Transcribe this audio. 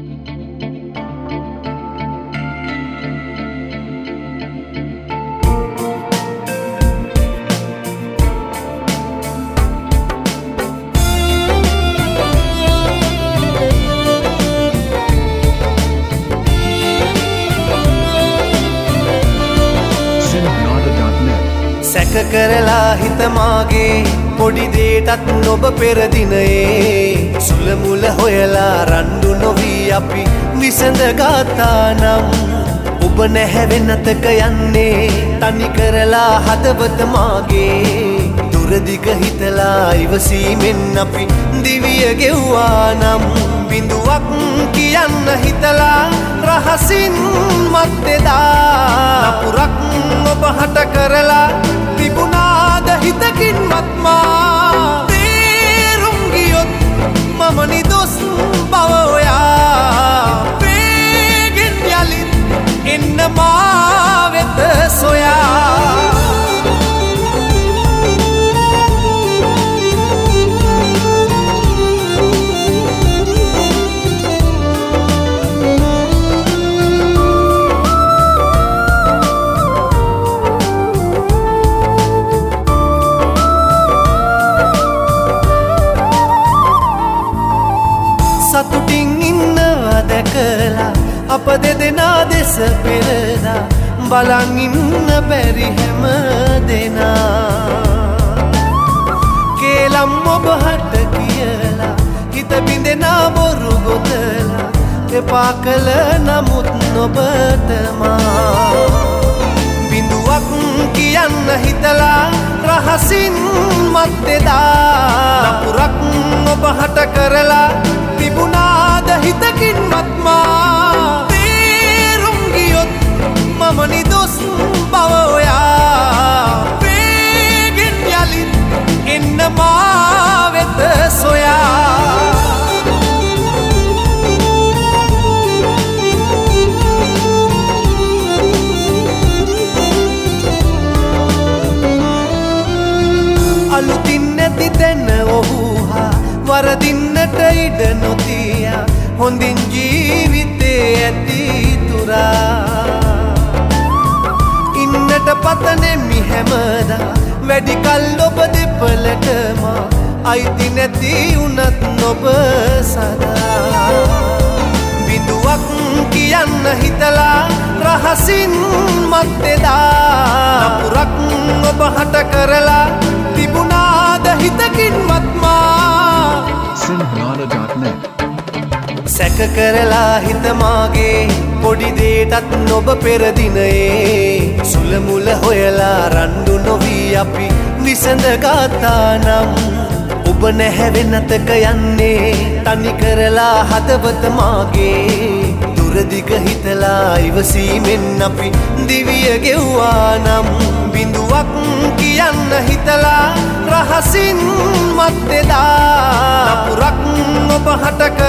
සැක කරලා හිත මාගේ පොඩි දේටත් නොබ පෙර දිනයේ සුල මුල හොයලා රණ්ඩු නොවී අපි විසඳගත්තා නම් ඔබ නැහැ වෙනතක යන්නේ තනි කරලා හදවත මාගේ දුරදිග හිතලා ඉවසීමෙන් අපි දිවිය ගෙව්වා නම් බිඳුවක් කියන්න හිතලා රහසින් මත්තේදා නපුරක් ඔබ හට කරලා තිබුණාද හිතකින්වත් මා තේරුම් ගියොත් මම නිදොස් බව ඔයා වේගෙන් යලිත් එන්න මා වෙත සොයා සතුටින් ඉන්නවා දැකලා අප දෙදෙනා දෙස පෙරලා බලන් ඉන්න බැරි හැම දෙනා කේලම් ඔබ හට කියලා හිත බිඳෙනා බොරු ගොතලා එපා කළ නමුත් නොබතමා බිඳුවක් කියන්න හිතලා රහසින් මත්තේදා නපුරක් ඔබ හට කරලා තිබුණාද හිතකින්වත් මා තේරුම් ගියොත් මම නිදොස් බව ඔයා වේගෙන් යලිත් එන්න මා වෙත සොයා අලුතින් නැති තැන ඔහු හා වරදින්නට ඉඩ නොතියා හොඳින් ජීවිතේ ඇති තුරා ඉන්නට පතනෙමි හැමදා වැඩි කල් ඔබ දෙපළටම අයිති නැති උනත් නොබ සදා බිඳුවක් කියන්න හිතලා රහසින් මත්තේදා නපුරක් ඔබ හට කරලා තිබුණාද හිතකින්වත් මා සැක කරලා හිත මාගේ පොඩි දේටත් නොබ පෙර දිනයේ සුල මුල හොයලා රණ්ඩු නොවී අපි විසඳගත්තා නම් ඔබ නැහැ වෙනතක යන්නේ තනි කරලා හදවත මාගේ දුරදිග හිතලා ඉවසීමෙන් අපි දිවිය ගෙව්වා නම් බිඳුවක් කියන්න හිතලා රහසින් මත්තේදා නපුරක් ඔබ හට